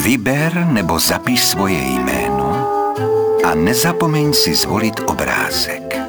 Vyber nebo zapiš svoje jméno a nezapomeň si zvolit obrázek.